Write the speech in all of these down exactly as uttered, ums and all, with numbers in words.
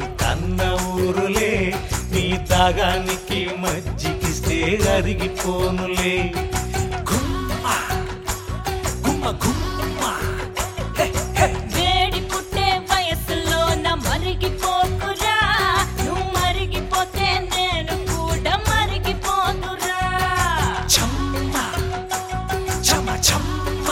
కన్న ఊరులే నీ దాగానికి మజ్జిగిస్తే అరిగిపోనులే గుమ్మ గుమ్మ గుమ్మ వేడి పుట్టే వయసులో నా మరిగిపోకురా నువ్వు మరిగిపోతే నేను కూడా మరిగిపోతురా చమ్మ చమ చమ్మ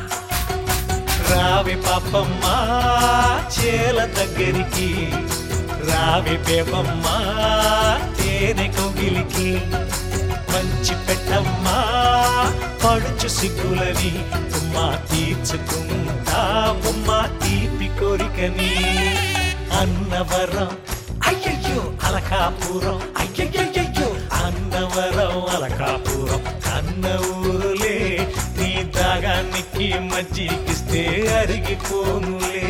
రావి పాపమ్మ చేల దగ్గరికి రావి పేపమ్మ తేనె కౌగిలికి మంచి పెట్టమ్మా పడుచు సిగ్గులని ఉమ్మ తీర్చుకుంటా ఉమ్మ తీపి కోరికని అన్నవరం అయ్యయ్యో అలకాపురం అయ్యయ్యయ్యో అన్నవరం అలకాపురం కన్న ఊరులే నీ దాగానికి మజ్జిగిస్తే అరిగిపోనులే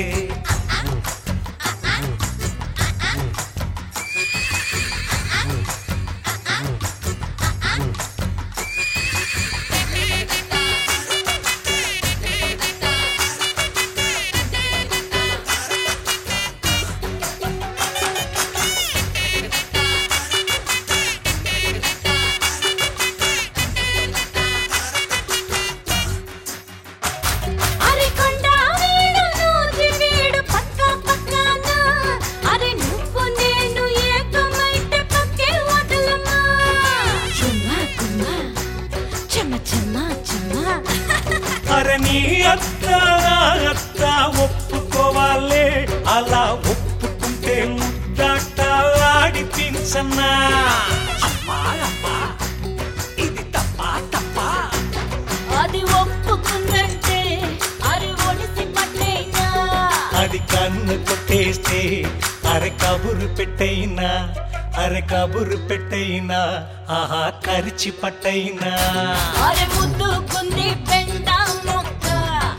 అరే నీ అత్త అత్త ఒప్పుకోవాలే అలా ఒప్పుకుంటే ముద్దాట ఆడిపించన్నా అమ్మా అమ్మా ఇది తప్పా తప్పా అది ఒప్పుకుందంటే అరి ఒడిసి పట్టేనా అది కన్ను కొట్టేస్తే అరే కబురు పెట్టైనా అరే కబురు పెట్టైనా ఆహా కరిచి పట్టైనా అరే ముద్దుకుంది పెంట మొక్క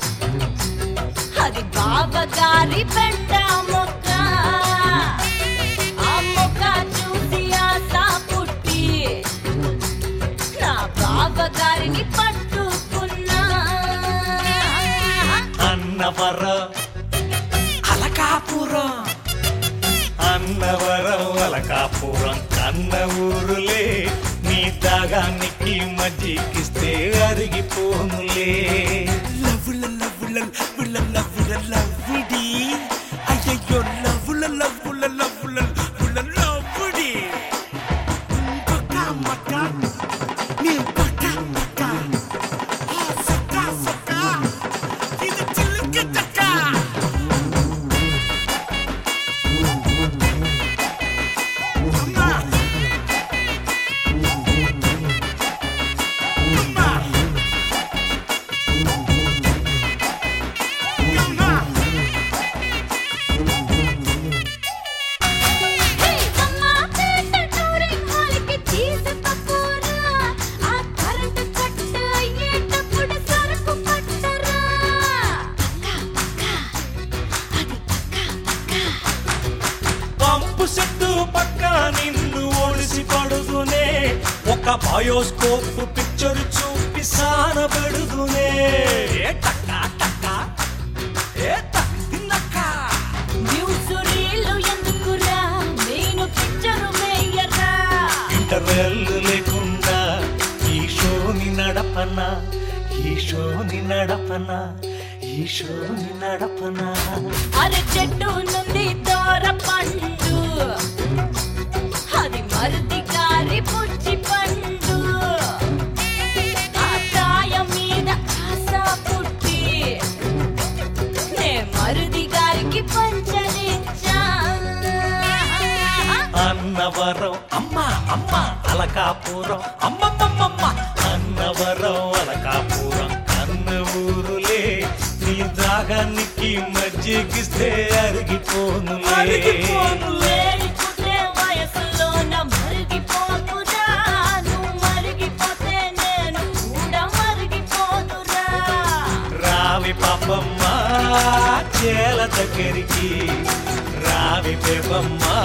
అది బావగారి పెంట మొక్క ఆ మొక్క చూసి ఆశ పుట్టి నా బావగారిని పట్టుకున్నా అన్నవరం అలకాపురం అన్నవరం అలకాపురం కన్న ఊరులే నీ దాగానికి మజ్జిగిస్తే అరిగిపోనులే లవ్వుల లవ్వుల లవ్వుల లవ్వుల లవ్వుడి అయ్యయ్యో లవ్వుల లవ్వుల లవ్వుల లవ్వుల లవ్వుడి పక్క మక్క నీ పక్క మక్క ఆ సక్క సక్క ఇది చిల్లిక చక్క అమ్మా అమ్మా హే అమ్మా పెంట టూరింగ్ హాల్కి తీసుకుపోరా ఆ కరెంట్ కట్ అయ్యేటప్పుడు సరుకు పట్టరా పక్క పక్క అది పక్క పక్క పంపు సెట్టు పక్క నిన్ను ఓడిసి పడుదునే ఒక బయోస్కోప్ పిక్చర్ చూపి సానబడుదునే ఏ టక్క టక్క ఏ టక్ తిన్నక్క న్యూస్ రీలు ఎందుకురా నేను పిక్చరు మేయరా ఇంటర్వెల్ లేకుండా ఈ షోని నడపన ఈ షోని నడపన ఈ షోని నడపన అరే చెట్టు నుండి దూర పండు అది మరుది గారి పుచ్చి పండు ఆ కాయ మీద ఆశ పుట్టి నే మరుది గారికి పంచనిచ్చా అన్నవరం అమ్మ అమ్మ అలకాపురం అమ్మమ్మమ్మ అన్నవరం అలకాపురం కన్న ఊరులే నీ దాగానికి మజ్జిగిస్తే అరిగిపోనులే వేడి పుట్టే వయసులో నా మరిగిపోతురా నువ్వు మరిగిపోతే నేను కూడా మరిగిపోతురా రావి పాపమ్మ చేల దగ్గరికి రావి పేపమ్మ